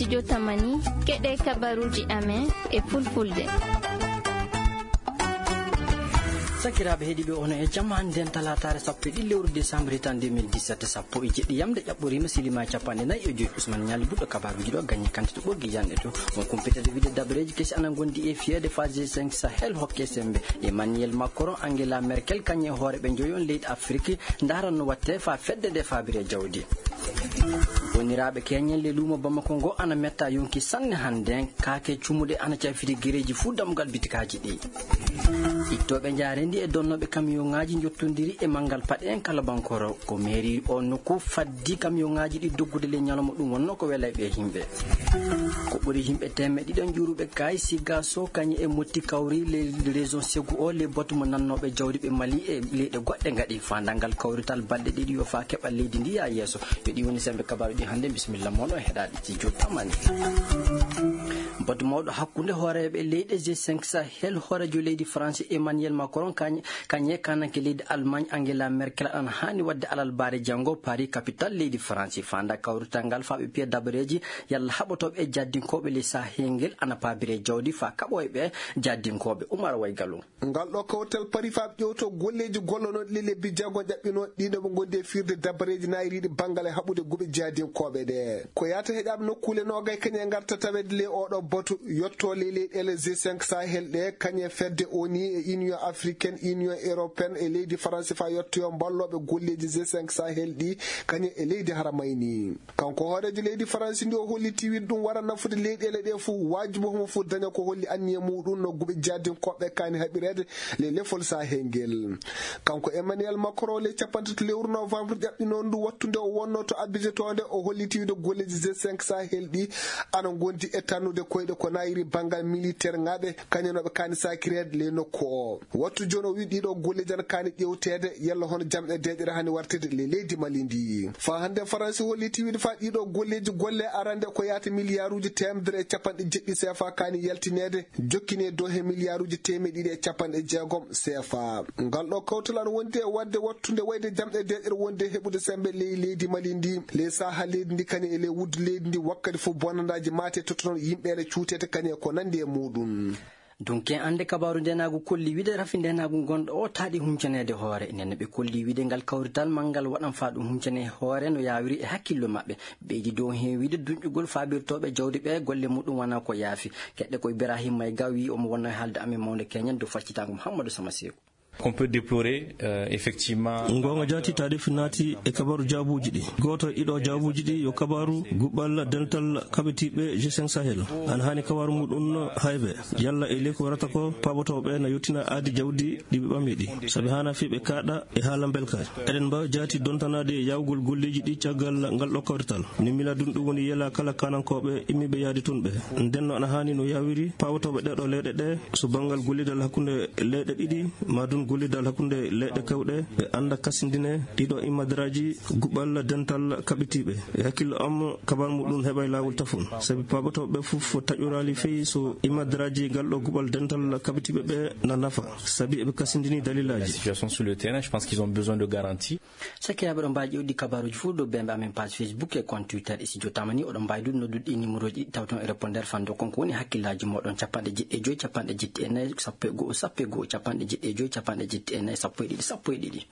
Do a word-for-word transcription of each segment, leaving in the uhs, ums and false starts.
studio Tamani keɗe kabaruji amen e fulfulde. sakiraɓe heeɗiɓe ono e jamma nden talatare sappo e ɗiɗi lewru décembre tan deux mille dix-sept sappo e jeɗɗi yamde ƴaɓɓorima silima capanɗe nayyi e joyi Ousmane Ñali buɗɗo kabaruji ɗo gagné kantito ɓoggi yanɗe to on compétade wiide dabreji kesi ana gondi e fiyede phase cinq Sahel hokke sembe Emmanuel Macron Angela Merkel kañe hoore ɓe joyon leydi Afrique daranno watte fa fedde nde fabire jawdi woniraɓe keñelle luumo Bamako ngo ana metta yonki sanne hande kaake cumuɗe ana cafiti guereji fu damgal bitikaji ɗi ittoɓe jarendi e donnoɓe camion ngaji jottodiri e mangal paɗe en kala bankoro ko mairie o nokku faddi camion ngaji ɗi doggude le ñalawma ɗum wonno ko welay ɓe himɓe ko ɓuuri himɓe temme ɗiɗon juruɓe kay siga so kañe e motti kawri le région Ségou o le botte mo nannoɓe jawdi ɓe Mali e leyɗe goɗɗe gaɗi fandangal kawrital balɗe ɗiɗi yo fa keɓa leydi ndi ya yesso yo ɗi woni sembe kabaruji hande bisimilla moɗon heɗaɗe studio Tamani botte mawɗo hakkude hooreɓe leyɗe G cinq Sahel hoorejo leydi France Emmanuel Macron kañe kañe kananke leydi Allemagne Angela Merkel an hani wadde alal bare janggo Paris capitale leydi France fanda kawrital ngal faɓe piya dabareji yalla haɓotoɓe e jaddinkoɓe le sahengel ana pabire jawdi fa kaɓoyɓe jaddinkoɓe Oumar Waygalou ngal ɗo kawtal Paris faɓe ƴewto golleji gollonoɗe le lebbi janggo jaɓɓino ɗiɗo ɓe gondi e firde dabareji nayriɗi banggal e haɓude guɓe jaddinkoɓe ɗe ko yata heɗaɓe nokkule nogay kañe garta tawede le oɗo botu yotto le leyɗele G cinq Sahel ɗe kañe fedde oni e Union africaine Union européenne e leydi France fa yottoyo balloɓe golleji G cinq Sahel ɗi kañe e leydi haramayni kanko hoorejo leydi France ndi o holliti wiide ɗum wara nafude leyɗele ɗe fo wajibo homo fo daña ko holli anniye muɗum no guɓe jaddinkoɓe kani haɓirede le lefol sahengel kanko Emmanuel Macron le capantato lewru novembre ƴaɓɓino ndu wattude o wonno to abbijetonde o holliti wiide golleji G cinq Sahel ɗi ana gondi e tannude koyɗe ko nayiri bangal militaire ngaɓe kañanoɓe kani sakirede le nokku o wattu joni o wi ɗiɗo golleji ana kani ƴewtede yalla hono jamɗe deƴere hani wartede le leydi Mali ndi fa hande France holliti wiide fa ɗiɗo golleji golle arande ko yata milliard uji temedere e capanɗe jeɗɗi C F A kani yaltinede jokkine dow he milliard uji temedde ɗiɗi e capanɗe jeegom C F A ngal ɗo kawtal ana wondi e wadde wattude wayde jamɗe deƴere wonde heɓude sembe ley leydi Mali ndi le saha leydi ndi kani e le wuddu leydi ndi wakkati fof bonnadaji mate tottonon yimɓere cuutete kañe ko nandi e muɗum donc ande kabaru ndenagu kolli wiide rafi ndenagu gonɗo o taaɗi humcanede hoore nenne ɓe kolli wiide ngal kawrital mangal waɗan fa ɗum humcane hoore no yawiri e hakkillo maɓɓe ɓeydi dow hen wiide dunƴugol fabirtoɓe jawdi ɓe golle muɗum wona ko yaafi keɗɗe koye Ibrahima Mayga wi omo wonno e haalde amen mawde keñen dow faccitago Mouhamadou Sama Sekou qu'on peut déplorer euh, effectivement gonga jati tade finati e kabaru jabuji ɗi goto iɗo jabuji ɗi yo kabaru gubbal dental kabetiɓe G cinq Sahel an hani kabaru muɗum hayɓe yalla e leko warata ko pabotoɓe na yottina aadi jawdi ɗiɓe ɓami ɗi saabi hana fiɓe kaɗa e haala belka eɗen mbawi jati dontanade e yawgol golleji ɗi caggal ngal ɗo kawrital ni mila ɗum ɗum woni yela kala kanankoɓe immiɓe yaadi tun ɓe ndenno ana hani no yawiri pabotoɓe ɗeɗo leyɗe ɗe so banggal gollidal hakkude leyɗe ɗiɗi madun gollidal hakkunde leɗɗe kewɗe ɓe anda kasindine ɗiɗo immadiraji guɓɓal dental kaɓitiɓe e hakkillo am kabar muɗum heɓa lawol tafon saabi paɓatoɓe fof taƴorali feyi so immadiraji galɗo guɓɓal dental kaɓitiɓe ɓe na nafa saabi eɓe kasindini dalilaji la situation sur le terrain. Je pense qu'ils ont besoin de garantie. sakiraɓe ɗo mbawi ƴewɗi kabaruji fuu dow bembe amen page Facebook e compte Twitter e studio Tamani oɗon mbawi ɗum nodduɗi numéro ji tawton e répondeur fando konko woni hakkillaji moɗon capanɗe jeɗɗi e joyi capanɗe jeɗɗi e nayyi sappo e goho sappo e goho capanɗe jeɗɗi e joyi capanɗe jeɗɗi e nayyi sappo e ɗiɗi sappo e ɗiɗi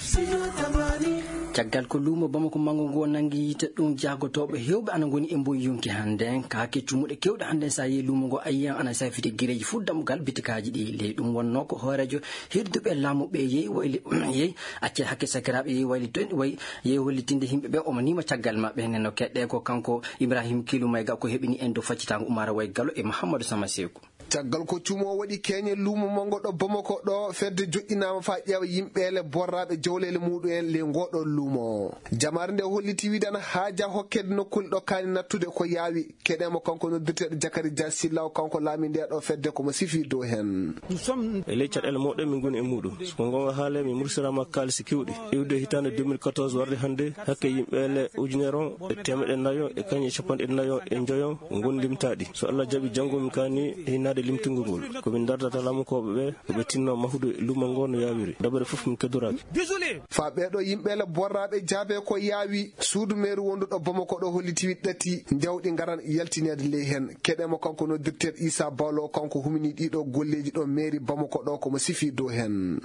caggal ko luumo Bamako mango ngo nangi yite ɗum jagotoɓe hewɓe ana goni e mboyi yonki hande kaake cumuɗe kewɗe hande sa yeehi luumo ngo ayiyan ana safiti guereji fu dammugal bitikaji ɗi ley ɗum wonno ko hoorejo hirduɓe laamuɓe yeehi wayli yeehi acce hakke sakiraɓe yeehi waylitoni way yeehi hollitinde yimɓeɓe omo nima caggal mabɓe neno keɗɗe ko kanko Ibrahima Kilou Mayga ko heɓini en dow faccitago Oumar Waygalou e Mouhamadou Sama Sekou caggal ko cumo waɗi keñe luumo mango ɗo Bamako ɗo fedde joƴƴinama fa ƴeewa yimɓele borraɓe jawlele muɗum le ngoɗon luumo jamare nde holliti wiide ana haaja hokkede nokkule ɗo kani nattude ko yaawi keɗemo kanko noddirteɗo Jakari Dia Sillaw kanko laami nde ɗo fedde komo sifi dow hen e ley caɗele moɗon min goni e muɗum so gonga haale mi mursirama kalisi kewɗi iwde hitande deux mille quatorze warde hande hakke yimɓele ujunere on e temeɗe nayo e kañe capanɗe nayo e joyon gondimtaɗi so Allah jaaɓi janggo mi kani hinade limtingol komin dardata lamukoɓe ɓe koɓe tinno mahude lumo lumo ngono yawiri dabare fof min kedoraki fa ɓeɗo yimɓele borraɓe jaabe ko yaawi suudu meru wonduɗo Bamako ɗo holliti wiɗɗati jawɗi garan yaltinede ley hen keɗemo kanko noddirteɗo Issa Bawlo kanko humini ɗiɗo golleji ɗo mairie Bamako ɗo komo sifi dow hen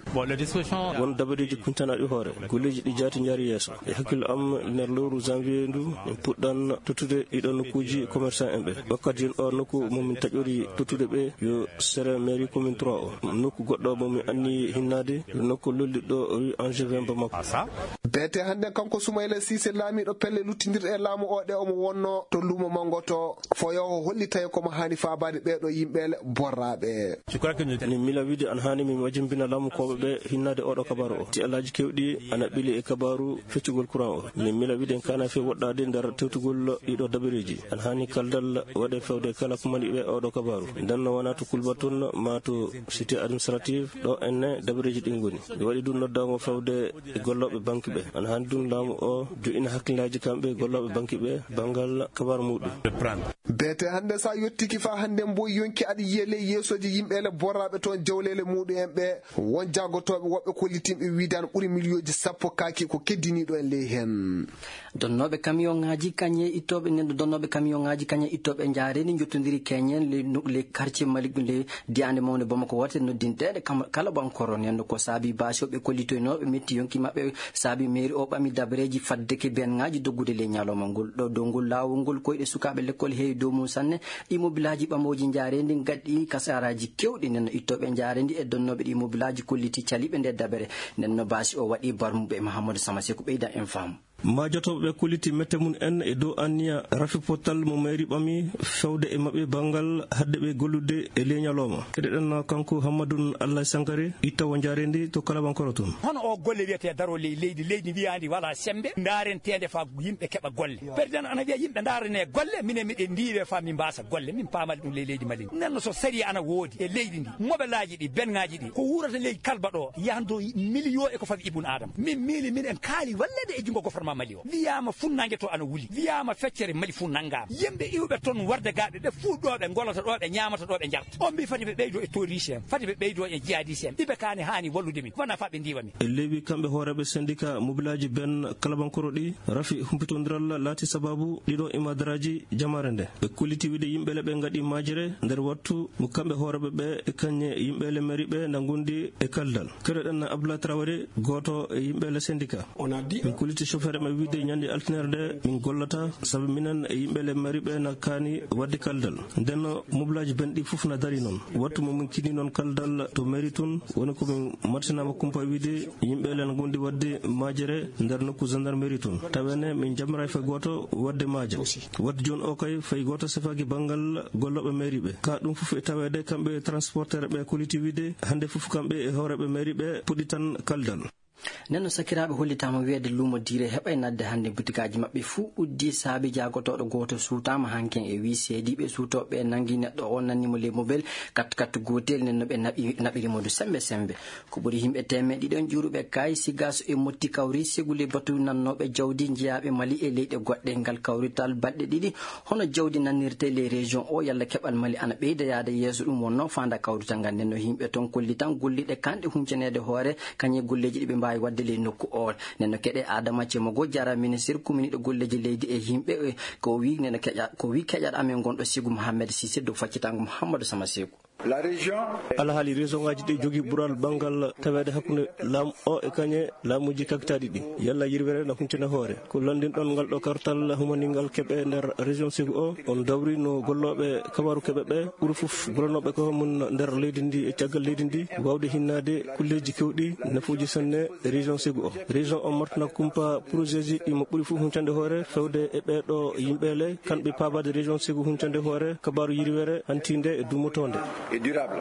won dabareji kuntanaɗi hoore golleji ɗi jaati jaari yeeso e hakkille am nder lewru janvier ndu en puɗɗan tottude ɗiɗo nokkuji commerçant en ɓe wakkati o nokku momin taƴori tottude ɓe yo sere mairie commune trois o nokku goɗɗo momin anni hinnade yo nokku lolliɗɗo rue Angevin Bamako beete hande kanko Soumaïla Cissé laamiɗo pelle luttidirɗe laamu o ɗe omo wonno to luumo mango to foyowo hollitay komo hani fabade ɓeɗo yimɓele borraɓe ni mila wiide an hani min wajimbina laamu koɓe ɓe hinnade oɗo kabaru o ti alaji kewɗi ana ɓili e kabaru feccugol courant o min mila wiide en kana fe woɗɗade nder tewtugol ɗiɗo dabareji an hani kaldal waɗe fewde kala ko mani ɓe oɗo kabaru nden no wona to Kulbatun ma to cité administrative ɗo enne dabareji ɗin goni ɓe waɗi ɗum noddago fewde e golloɓe banque ɓe an hani ɗum laamu o joƴina hakkillaji kamɓe golloɓe banque ɓe bangal kabaru muɗum beete hande sa yettiki fa hande mbo yonki aɗa yiyele yeesoji yimɓele borraɓe toon jawlele muɗum en ɓe won jagotoɓe woɓɓe kollitinɓe wiidano ɓuuri millioji sappo kaki ko keddiniɗo en ley hen donnoɓe camion ngaji kañe ittoɓe nendo donnoɓe camion ngaji kañe ittoɓe jaareni jottodiri keñen le le quartier malik le diande mawne Bamako wote noddinteɗe kala bankoro nendo ko saabi basoɓe kollitoynoɓe metti yonki mabɓe saabi mairie o ɓami dabareji fadde ke ben ngaji doggude le ñaloma ngol ɗo dow ngol lawol ngol koyɗe sukaɓe l'école heewi dow mum sanne immobilaji ɓamoji jaaredi gaddi kasaraji kewɗi nenno ittoɓe jaaredi e donnoɓe ɗi immobilaji kolliti caliɓe nde dabere nenno basi o waɗi barmuɓe Mahamadou Samasé ko ɓeyda en faamu majotoɓe kulliti mette mun en e dow anniya rafi potal mo mairie ɓami fewde e mabɓe bangal hadde ɓe gollude e leñaloma kede ɗen kanko Hammadou Allah Sankare ittawo jarendi to kalabankoro toon hono o golle wiyete daro ley leydi leydi wiyandi wala sembe darentede fa yimɓe keɓa golle président ana wiya yimɓe darane golle minen miɗen ndiwe fa min mbasa golle min pamal ɗum ley leydi Mali nanno so sari ana woodi e leydi ndi mobelaji ɗi bengaji ɗi ko wurata leydi kalba ɗo yahdo million e ko fawi ibn adam min miili min en kaali wallede e jungo gouvernement Mali o wiyama funnangue to ana wuli wiyama feccere Mali funnangama yimɓe iwɓe toon warde gaɓe ɓe fuu ɗo ɓe golata ɗo ɓe ñamata ɗo ɓe jarta on mbi fati ɓe ɓeydo e touriste en fati ɓe ɓeydo e jihadiste en ɗiɓe kane hani wallude min wona fa ɓe ndiwami e leewi kamɓe hooreɓe syndicat mobilaji ben kalabankoro ɗi rafi humpitodiral laati sababu ɗiɗo imadaraji jamare nde ɓe kulliti wiide yimɓele ɓe gaɗi majere nder wattu mo kamɓe hooreɓe ɓe e kañe yimɓele mairie ɓe nda gondi e kaldal kereɗen Abdoulaye Traoré goto e yimɓele syndicat min kulliti chauffeur ɓe wiide ñande altinere nde min gollata saabu minen e yimɓele mairie ɓe nakkani wadde kaldal ndenno mobilaji ben ɗi foof na dari noon wattu momin kini noon kaldal to mairie tun woni komin martinama kumpa wiide yimɓele ne gondi wadde majere nder nokku gendarmerie tun tawene min jamra fay goto wadde maaje wadde joni o kay fay goto sefaki banggal golloɓe mairie ɓe ka ɗum foof e tawede kamɓe transporteur ɓe koliti wiide hande foof kamɓe e hooreɓe mairie ɓe puɗɗi tan kaldal nenno sakiraɓe hollitama wiide lumo dire heɓay nadde hande butikaji mabɓe fuu uddi saabi jagotoɗo goto suutama hanken e wi seediɓe suutoɓe nangui neɗɗo o nannimo le mobile kat kat gotel nenno ɓe naɓirimo du sembe sembe ko ɓuuri yimɓe temme ɗiɗon juuruɓe kay sigaso e motti kawri segule batu nannoɓe jawdi jeeyaɓe Mali e leyɗe goɗɗe ngal kawrital balɗe ɗiɗi hono jawdi nannirte les régions o yalla keɓal Mali ana ɓeyda yaada yeeso ɗum wonno fanda kawrital ngal nenno yimɓe toon kolli tan golliɗe kanɗe huncanede hoore kañe golleji ɗiɓe mbawi wadde ley nokku o nenno keɗe Adama Thiemo go jara ministre commune ɗo golleji leydi e yimɓe ko wi neno keƴa ko wi keƴat amen gonɗo Sigu Mohamed Cissé dow faccitango Mouhamadou Samasé La région alhaali région ngaji ɗi jogui ɓuural banggal tawede hakkude laamu o e kañe laamuji kaktaɗi ɗi yalla yirwere no huncine hoore ko landinɗon ngal ɗo kartal humaningal keeɓe nder région Sigu o on dawri no golloɓe kabaru keeɓe ɓe ɓuuri foof golanoɓe ko mun nder leydi ndi e caggal leydi ndi wawde hinnade kulleji kewɗi nafuji sanne région Sigu o région o martana kumpa projet ji ɗimo ɓuuri foof huncande hoore fewde e ɓeɗo yimɓele kamɓe pabade région Sigu huncande hoore kabaru yirwere hantinde e dumotonde et durable.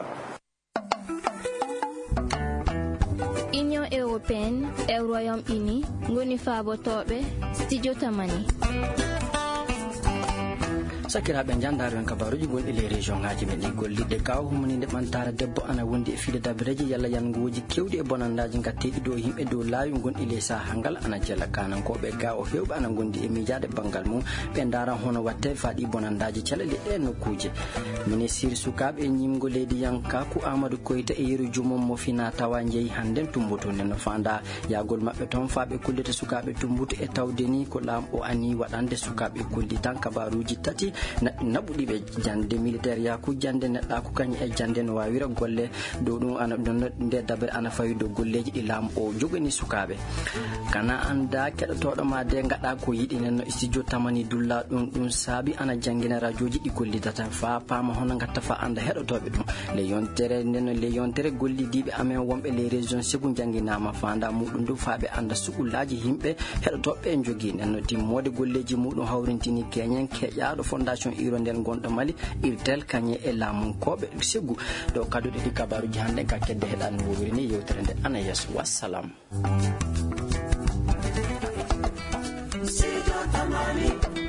Union européenne et Royaume-Uni ngoni fabotoɓe studio tamani sakiraɓe jandare en kabaruji gonɗi les région ngaji men ɗi gollidde kaw humnide ɓantare debbo ana wondi e fiide dabireji yalla yangoji kewɗi e bonandaji gatteɗi dow yimɓe dow laawi gonɗi les sahangal ana jella kanankoɓe ga o hewɓe ana gondi e miijade banggal mum ɓe daran hono watte faɗi bonandaji calele ɗe nokkuje ministre sukaɓe e ñimgo leydi yankaku amadou koyta e yeru jumum mo fina tawa jeeyi hannden tumbutu nden no fanda yagol mabɓe toon faaɓe kullite sukaɓe tumbutu e tawde ni ko laam o ani waɗande sukaɓe kulli tan kabaruji tati naɓuɗiɓe jande militaire yaku jande neɗɗaku kañum e jande no wawira golle dow ɗum ana ɗon nde dabere ana fawi dow golleji ɗi laamu o jogani sukaɓe kana anda keɗotoɗo ma de gaɗa ko yiɗi nen no studio tamani dulla ɗum ɗum saabi ana jangguina radioji ɗi gollidata fa paama hono gatta fa anda heɗotoɓe ɗum le yontere nden le yontere gollidiɓe amen wonɓe les région sigu jangguinama fanda muɗum ɗum faaɓe anda suɓullaji yimɓe heɗotoɓe jogui nen no timmode golleji muɗum hawrintini keñen keƴaɗo fondation iro nden gonɗo Mali irtel kañe e laamunkoɓe sigu ɗo kaduɗe ɗi kabaruji hande ka kedde heɗani wowiri ni yewtere nde ana yeeso wassalam. Studio Tamani.